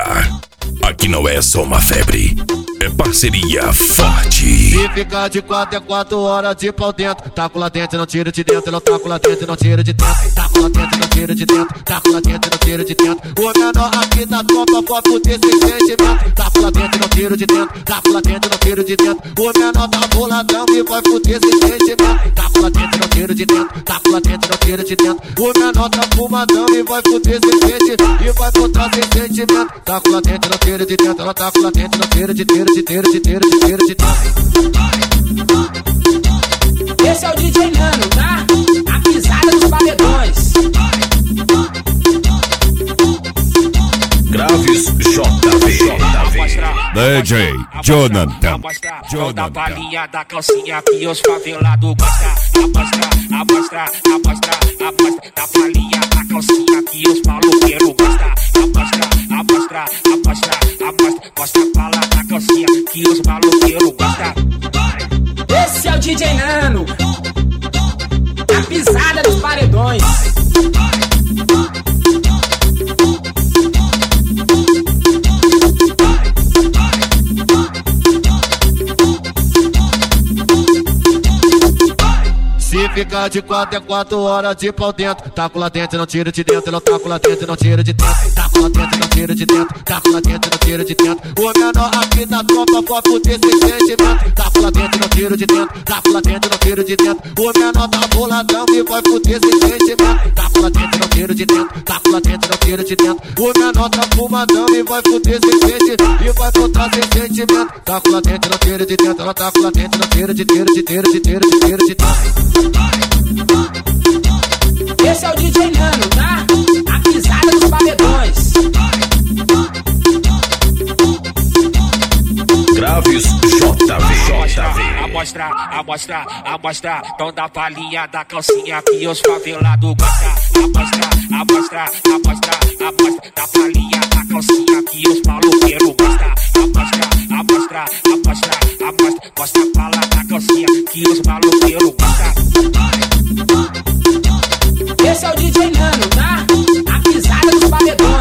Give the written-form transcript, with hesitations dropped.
Aqui não é só uma febre, é parceria forte. Se ficar de 4 é 4 horas de pau dentro. Taco lá dentro, não tira de dentro. Não taco lá dentro, não tira de dentro. Taco lá dentro, não tira de dentro. Taco lá dentro, não tira de dentro. O menor aqui da tropa pode fuder sem sentimento. Taco lá dentro, não tira de dentro. Taco lá dentro, não tira de dentro. O menor tá boladão e vai fuder sem sentimento. Taco lá dentro, não tira de dentro. Taco lá dentro, não tira de dentro. O menor tá fumadão e vai fuder sem sentimento. E vai botar sem sentimento. Taco lá dentro, não tira de dentro. Ela taco lá dentro, não tira de dentro. Esse é o DJ Nano, tá? A pisada dos paredões. Graves JV. DJ Jonathan. Da balinha da calcinha que os favelados gostam. Amostra da balinha da calcinha que os maloqueiros gostam. Amostra a bala da calcinha que os maloqueiros gostam. Esse é o DJ Nano. A pisada dos paredões. Se ficar de 4 é 4 horas de pau dentro. Taco lá dentro, não tira de dentro. Não taco lá dentro, não tira de dentro. Taco lá dentro, não tira de dentro. Taco lá dentro, não tira de dentro. O menor aqui da tropa pode fuder sem sentimento. Taco lá dentro, não tira de dentro. Taco lá dentro, não tira de dentro. O menor tá boladão e vai fuder sem sentimento. Taco lá dentro, não tira de dentro. Taco lá dentro, não tira de dentro. O menor tá fumadão e vai fuder sem sentimento. E vai botar sem sentimento. Taco lá dentro, não tira de dentro. Ela taco lá dentro, não tira de dentro. Esse é o DJ Nano, tá? A pisada dos paredões. Graves JV. Amostra, tão da balinha da calcinha que os favelados gostam. Amostra da balinha da calcinha que os maloqueiros gostam. Amostra a bala da calcinha que os maloqueiros gostam. Esse é o DJ Nano, tá? A pisada dos paredões.